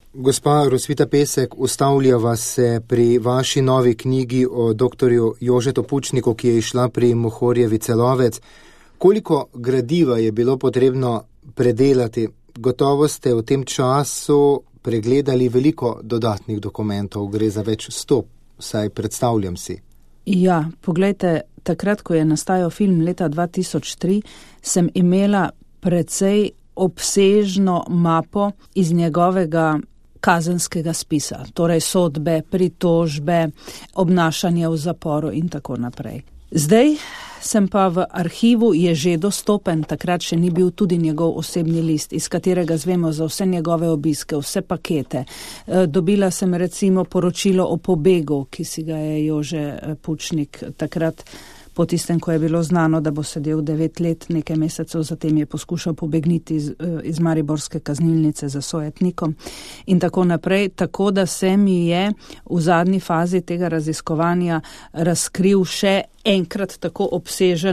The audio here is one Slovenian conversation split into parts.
Gospa Rosvita Pesek, ustavljava se pri vaši novi knjigi o doktorju Jožetu Pučniku, ki je izšla pri Mohorjevi Celovec. Koliko gradiva je bilo potrebno predelati? Gotovo ste v tem času pregledali veliko dodatnih dokumentov, gre za več 100, saj predstavljam si. Ja, poglejte, takrat, ko je nastajal film leta 2003, sem imela precej obsežno mapo iz njegovega kazenskega spisa, torej sodbe, pritožbe, obnašanje v zaporu in tako naprej. Zdaj sem pa v arhivu, je že dostopen, takrat še ni bil tudi njegov osebni list, iz katerega zvemo za vse njegove obiske, vse pakete. Dobila sem recimo poročilo o pobegu, ki si ga je Jože Pučnik takrat po tistem, ko je bilo znano, da bo sedel 9 let, nekaj mesecev zatem je poskušal pobegniti iz mariborske kaznilnice za sojetnikom in tako naprej, tako da se mi je v zadnji fazi tega raziskovanja razkril še enkrat tako obsežen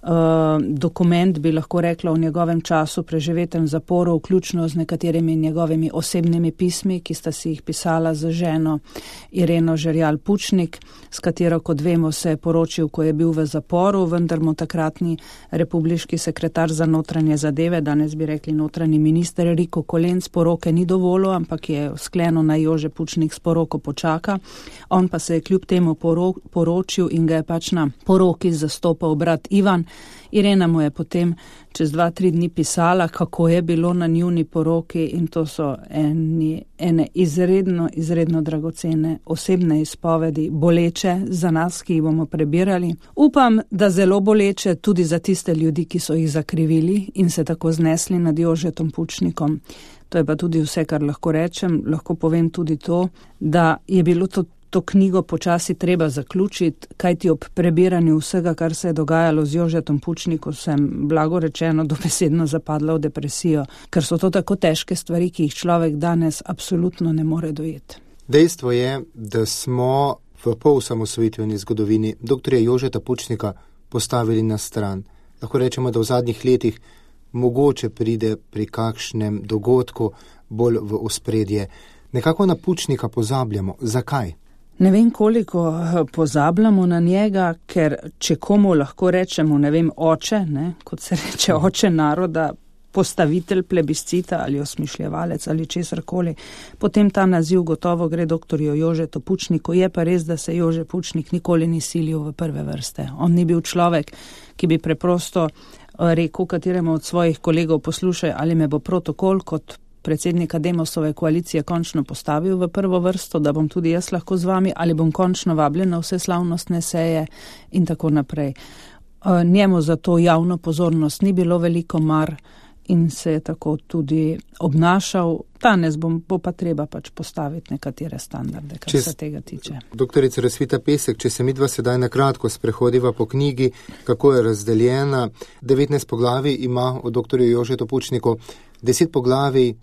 dokument, bi lahko rekla, v njegovem času preživetem zaporu, vključno z nekaterimi njegovimi osebnimi pismi, ki sta si jih pisala z ženo Ireno Žerjal Pučnik, s katero, kot vemo, se je poročil, ko je bil v zaporu, vendar mu takratni republiški sekretar za notranje zadeve, danes bi rekli notranji minister Riko Kolenc, poroke ni dovolil, ampak je sklenil, naj Jože Pučnik s poroko počaka. On pa se je kljub temu poročil in ga je pač na poroki zastopal brat Ivan. Irena mu je potem čez 2-3 dni pisala, kako je bilo na njuni poroki in to so ene izredno dragocene osebne izpovedi, boleče za nas, ki jih bomo prebirali. Upam, da zelo boleče tudi za tiste ljudi, ki so jih zakrivili in se tako znesli nad Jožetom Pučnikom. To je pa tudi vse, kar lahko rečem. Lahko povem tudi to, da je bilo to knjigo počasi treba zaključiti, kajti ob prebiranju vsega, kar se je dogajalo z Jožetom Pučnikom, sem blago rečeno dobesedno zapadla v depresijo, ker so to tako težke stvari, ki jih človek danes absolutno ne more dojeti. Dejstvo je, da smo v polosamosvojitveni zgodovini doktorja Jožeta Pučnika postavili na stran. Lahko rečemo, da v zadnjih letih mogoče pride pri kakšnem dogodku bolj v ospredje. Nekako na Pučnika pozabljamo. Zakaj? Ne vem, koliko pozabljamo na njega, ker če komu lahko rečemo, ne vem, oče, kot se reče oče naroda, postavitelj plebiscita ali osmišljevalec ali česarkoli, potem ta naziv gotovo gre doktorju Jožetu Pučniku. Je pa res, da se Jože Pučnik nikoli ni silil v prve vrste. On ni bil človek, ki bi preprosto rekel kateremu od svojih kolegov, poslušaj, ali me bo protokol kot predsednika Demosove koalicije končno postavil v prvo vrsto, da bom tudi jaz lahko z vami, ali bom končno vabljen na vse slavnostne seje in tako naprej. Njemu za to javno pozornost ni bilo veliko mar in se je tako tudi obnašal. Danes bo pa treba pač postaviti nekatere standarde, kar se tega tiče. Doktorica Rosvita Pesek, če se midva sedaj na kratko sprehodiva po knjigi, kako je razdeljena. 19 poglavij ima o doktorju Jožetu Pučniku, 10 poglavij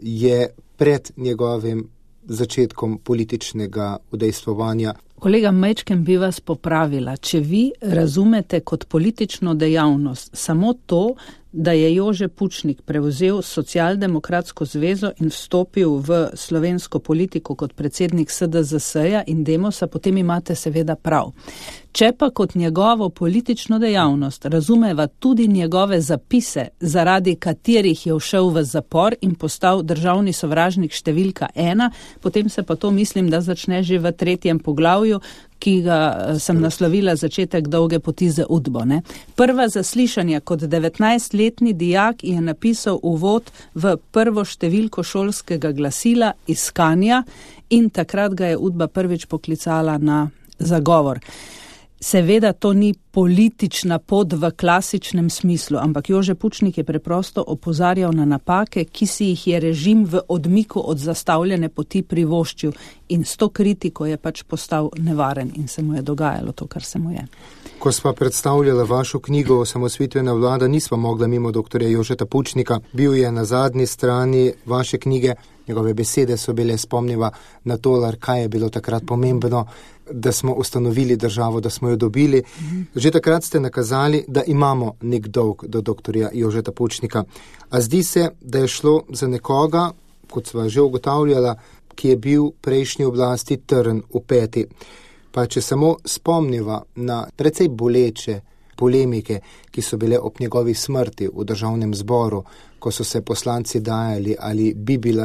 je pred njegovim začetkom političnega udejstvovanja. Kolega, majčken bi vas popravila. Če vi razumete kot politično dejavnost samo to, da je Jože Pučnik prevzel Socialdemokratsko zvezo in vstopil v slovensko politiko kot predsednik SDZS-ja in Demosa, potem imate seveda prav. Če pa kot njegovo politično dejavnost razumeva tudi njegove zapise, zaradi katerih je všel v zapor in postal državni sovražnik številka 1, potem se pa to mislim, da začne že v 3. poglavju, ki ga sem naslovila začetek dolge poti za Udbo. Prva zaslišanja kot 19-letni dijak je napisal uvod v prvo številko šolskega glasila Iskanja in takrat ga je Udba prvič poklicala na zagovor. Seveda to ni politična pot v klasičnem smislu, ampak Jože Pučnik je preprosto opozarjal na napake, ki si jih je režim v odmiku od zastavljene poti privoščil in s to kritiko je pač postal nevaren in se mu je dogajalo to, kar se mu je. Ko sva predstavljala vašo knjigo Osamosvojitvena vlada, nisva mogla mimo doktorja Jožeta Pučnika. Bil je na zadnji strani vaše knjige, njegove besede so bile spomniva na to, kaj je bilo takrat pomembno, da smo ustanovili državo, da smo jo dobili. Že takrat ste nakazali, da imamo nek dolg do doktorja Jožeta Pučnika. A zdi se, da je šlo za nekoga, kot sva že ugotavljala, ki je bil prejšnji oblasti trn v peti. Pa če samo spomniva na precej boleče polemike, ki so bile ob njegovi smrti v državnem zboru, ko so se poslanci dajali, ali bi bila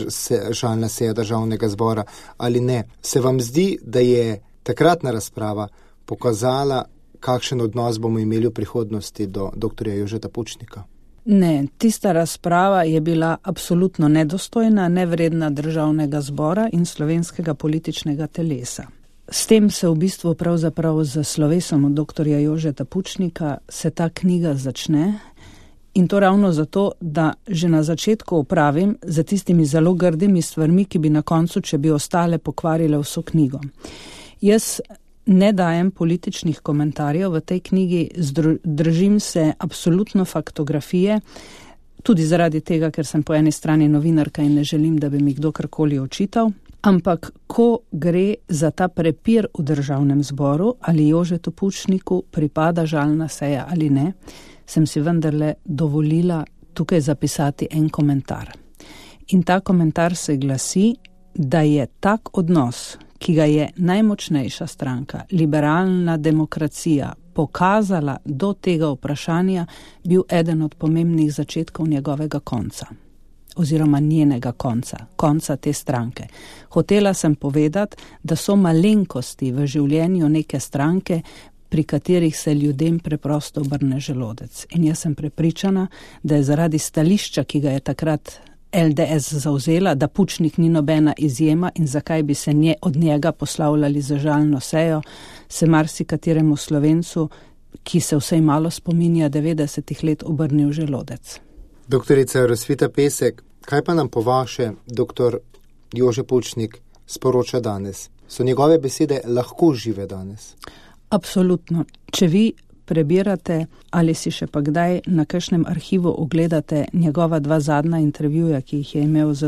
žalna seja državnega zbora ali ne. Se vam zdi, da je takratna razprava pokazala, kakšen odnos bomo imeli v prihodnosti do dr. Jožeta Pučnika? Ne, tista razprava je bila absolutno nedostojna, nevredna državnega zbora in slovenskega političnega telesa. S tem se v bistvu pravzaprav z slovesom od dr. Jožeta Pučnika se ta knjiga začne, in to ravno zato, da že na začetku opravim za tistimi zelo grdimi stvarmi, ki bi na koncu, če bi ostale, pokvarile vso knjigo. Jaz ne dajem političnih komentarjev v tej knjigi, držim se absolutno faktografije, tudi zaradi tega, ker sem po eni strani novinarka in ne želim, da bi mi kdo karkoli očital. Ampak, ko gre za ta prepir v državnem zboru, ali Jožetu Pučniku pripada žalna seja ali ne, sem si vendarle dovolila tukaj zapisati en komentar. In ta komentar se glasi, da je tak odnos, ki ga je najmočnejša stranka, liberalna demokracija, pokazala do tega vprašanja, bil eden od pomembnih začetkov njegovega konca. Oziroma njenega konca te stranke. Hotela sem povedati, da so malenkosti v življenju neke stranke, pri katerih se ljudem preprosto obrne želodec. In jaz sem prepričana, da je zaradi stališča, ki ga je takrat LDS zauzela, da Pučnik ni nobena izjema in zakaj bi se od njega poslavljali za žalno sejo, se marsikateremu Slovencu, ki se vsaj malo spominja 90 let, obrnil želodec. Doktorica Rosvita Pesek, kaj pa nam po vaše dr. Jože Pučnik sporoča danes? So njegove besede lahko žive danes? Absolutno. Če vi prebirate ali si še pa kdaj na kakšnem arhivu ogledate njegova dva zadnja intervjuja, ki jih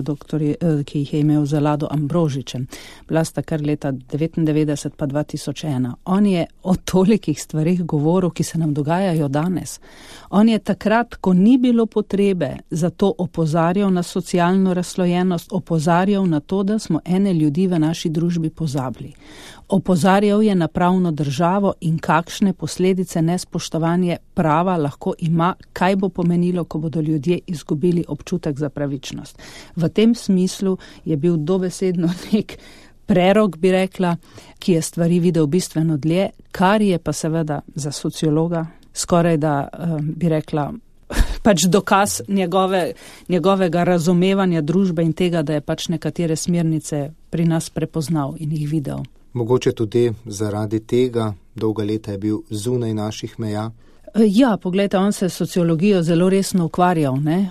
je imel z Lado Ambrožičem, bila sta kar leta 1999 pa 2001. On je o tolikih stvarih govoril, ki se nam dogajajo danes. On je takrat, ko ni bilo potrebe, zato opozarjal na socialno razslojenost, opozarjal na to, da smo ene ljudi v naši družbi pozabili. Opozarjal je na pravno državo in kakšne posledice nespoštovanje prava lahko ima, kaj bo pomenilo, ko bodo ljudje izgubili občutek za pravičnost. V tem smislu je bil dobesedno nek prerok, bi rekla, ki je stvari videl bistveno dlje, kar je pa seveda za sociologa skoraj da, bi rekla, pač dokaz njegovega razumevanja družbe in tega, da je pač nekatere smernice pri nas prepoznal in jih videl. Mogoče tudi zaradi tega, dolga leta je bil zunaj naših meja? Ja, poglejte, on se s sociologijo zelo resno ukvarjal, ne?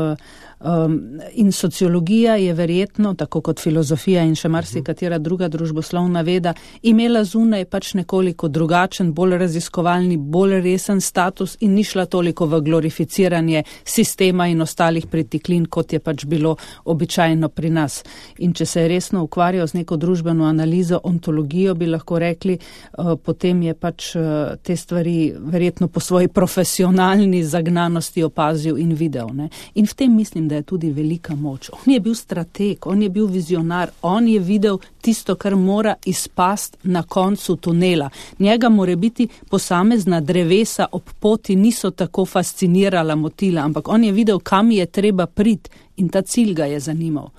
In sociologija je verjetno, tako kot filozofija in še marsikatera druga družboslovna veda, imela zunaj pač nekoliko drugačen, bolj raziskovalni, bolj resen status in ni šla toliko v glorificiranje sistema in ostalih pritiklin, kot je pač bilo običajno pri nas. In če se je resno ukvarjal z neko družbeno analizo, ontologijo, bi lahko rekli, potem je pač te stvari verjetno po svoji profesionalni zagnanosti opazil in videl, ne? In v tem mislim, da je tudi velika moč. On je bil strateg, on je bil vizionar, on je videl tisto, kar mora izpasti na koncu tunela. Njega more biti posamezna drevesa ob poti niso tako fascinirala, motila, ampak on je videl, kam je treba priti in ta cilj ga je zanimal.